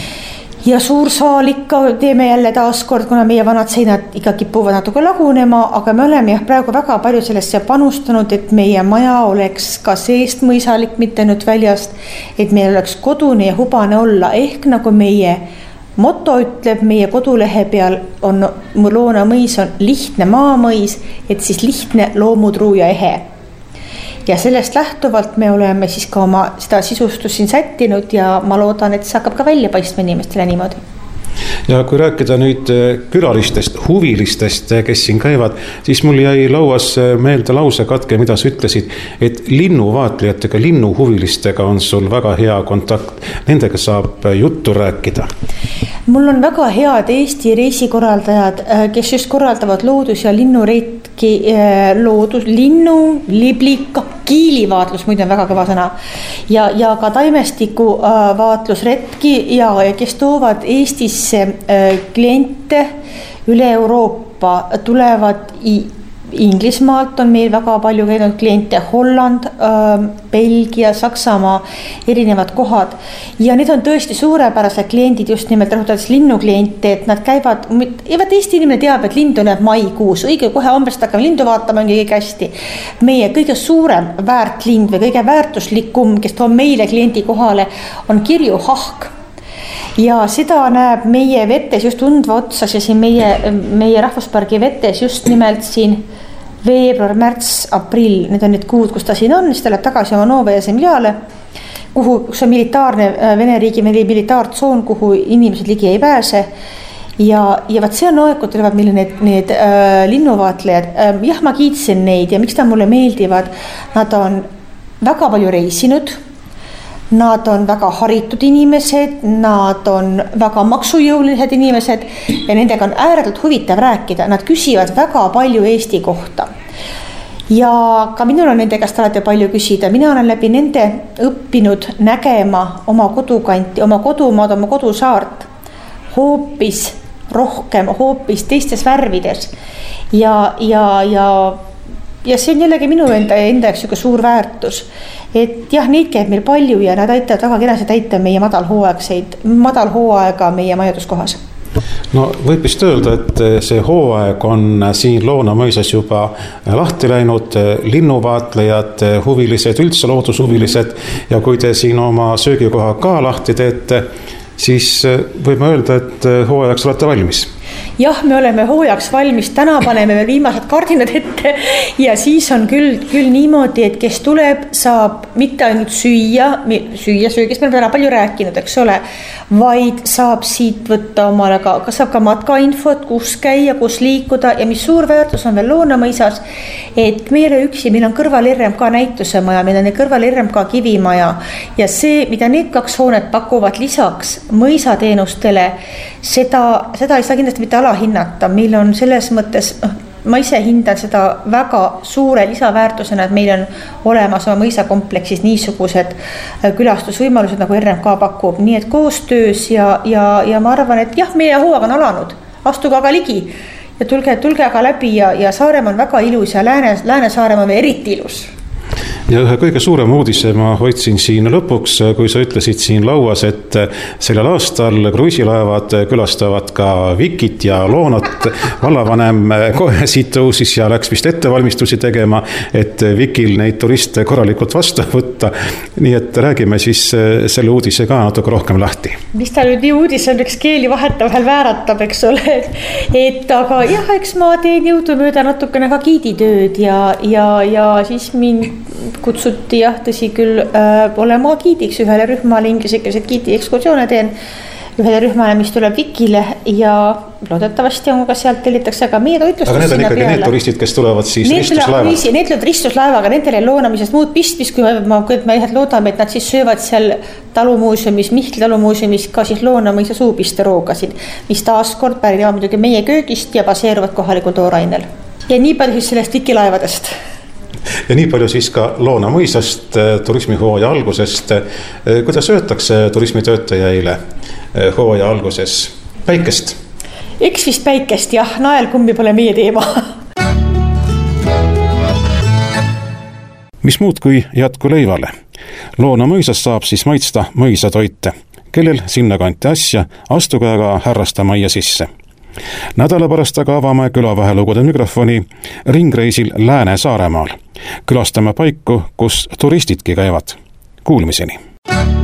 Ja suur saal ikka teeme jälle taaskord, kuna meie vanad seinad ikka kipuvad natuke lagunema, aga me oleme jah praegu väga palju sellesse panustanud, et meie maja oleks ka seest mõisalik, mitte nüüd väljast, et meil oleks kodune ja hubane olla, ehk nagu meie moto ütleb, meie kodulehe peal on Loona mõis on lihtne maamõis, et siis lihtne, loomutruu ja ehe. Ja sellest lähtuvalt me oleme siis ka oma seda sisustust siin sättinud ja ma loodan, et see hakkab ka välja paistma inimestele niimoodi. Ja kui rääkida nüüd külalistest, huvilistest, kes siin käivad, siis mul jäi lauas meelde lause katke, mida sa ütlesid, et linnuvaatlejatega, linnuhuvilistega on sul väga hea kontakt, nendega saab juttu rääkida. Mul on väga head Eesti reisikorraldajad, kes just korraldavad loodus- ja linnureitki, loodus, linnu, liblika, kiilivaatlus, muidu on väga kõva sõna, ja, ja ka taimestiku vaatlusretki ja, ja kes toovad Eestisse kliente üle Euroopa, tulevad Inglismaalt on meil väga palju käinud kliente, Holland, Belgia, Saksamaa, erinevad kohad ja need on tõesti suurepärased kliendid, just nimelt rõhutades linnukliente, et nad käivad, evad Eesti inimene teab, et lindu näeb maikuus, õige kohe hommest hakkame lindu vaatama, on kõik hästi. Meie kõige suurem väärtlind või kõige väärtuslikum, kes toob meile kliendi kohale, on kirjuhahk. Ja seda näeb meie vetes just Undva otsas ja siin meie, meie rahvuspargi vetes just nimelt siin veebruar, märts, aprill, need on need kuud, kus ta siin on, siis ta läheb tagasi oma Noove ja Semljale, kuhu, kus on militaarne Vene riigi militaartsoon, kuhu inimesed ligi ei pääse. Ja, ja vaat see on aeg, kui tulevad meile need, need äh, linnuvaatlejad. Äh, jah, ma kiitsin neid ja miks ta mulle meeldivad, nad on väga palju reisinud. Nad on väga haritud inimesed, nad on väga maksujõulised inimesed ja nendega on ääretult huvitav rääkida. Nad küsivad väga palju Eesti kohta. Ja ka minul on nende käest alati palju küsida. Mina olen läbi nende õppinud nägema oma kodukanti, oma kodumaad, oma kodusaart hoopis rohkem, hoopis teistes värvides. Ja, ja, ja, ja see on jällegi minu enda, enda üks suur väärtus. Et jah, neid käib meil palju ja nad aitavad väga kenasti täita meie madalhooaegseid, madalhooaega meie majutuskohas. No võib vist öelda, et see hooaeg on siin Loona mõisas juba lahti läinud, linnuvaatlejad, huvilised, üldse loodushuvilised ja kui te siin oma söögikoha ka lahti teete, siis võime öelda, et hooajaks olete valmis. Jah, me oleme hooajaks valmis, täna paneme veel viimased kardinad ette ja siis on küll, küll niimoodi, et kes tuleb, saab mitte ainult süüa, süüa söögis me oleme täna palju rääkinud, eks ole, vaid saab siit võtta omale ka, kas saab ka matkainfot, kus käia, kus liikuda ja mis suur väärtus on veel Loona mõisas, et meile üksi, meil on kõrval R M K näitusemaja, meil on kõrval R M K kivimaja ja see, mida need kaks hoonet pakuvad lisaks mõisateenustele, seda, seda ei saa kindlasti mitte alahinnata, meil on selles mõttes, ma ise hindan seda väga suure lisaväärtusena, et meil on olemas oma mõisakompleksis niisugused külastusvõimalused, nagu R M K pakub, nii et koostöös ja, ja, ja ma arvan, et jah, meie hooaeg on alanud, astuge aga ligi ja tulge, tulge aga läbi ja, ja Saaremaa on väga ilus ja Lääne, Lääne-Saaremaa on eriti ilus. Ja ühe kõige suurema uudise ma hoidsin siin lõpuks, kui sa ütlesid siin lauas, et sellel aastal kruiisilaevad külastavad ka Vikit ja Loonat. Vallavanem kohe siit tõusis ja läks vist ettevalmistusi tegema, et Vikil neid turiste korralikult vastu võtta. Nii et räägime siis selle uudise ka natuke rohkem lahti. Mis ta nüüd nii uudis on, üks keeli vaheta vahel vääratab, eks ole. Et aga jah, eks ma teen jõudu mööda natukene ka giiditööd ja, ja, ja siis mind kutsuti jah, tõsi küll äh, olema giidiks ühele rühmale, ingliskeelset giidi ekskursioone teen ühele rühmale, mis tuleb Vikile ja loodetavasti on ka sealt tellitakse ka meie toitlustus. Aga need on ikkagi peale. Need turistid, kes tulevad siis need ristuslaevaga? Need tulevad ristuslaevaga, nendele loonamisest muud pistmist, kui me, me lihtsalt loodame, et nad siis söövad seal talumuuseumis, Mihkli talumuuseumis ka siis loonamõisa suupisteroogasid, mis taas kord pärinevad muidugi meie köögist ja baseeruvad kohalikul toorainel. Ja nii palju siis sellest Vikilaevadest. Ja nii palju siis ka loonamõisast, turismihooaja algusest. Kuidas öötakse turismitöötajaile hooaja alguses? Päikest? Eks vist päikest, jah, naelkummi pole meie teema. Mis muud kui jätku leivale? Loonamõisas saab siis maitsta mõisatoite. Kellel sinna kanti asja, astuge aga härrasta majja sisse. Nädala pärast aga avame külavahelugude mikrofoni ringreisil Lääne-Saaremaal. Külastame paiku, kus turistidki käivad. Kuulmiseni!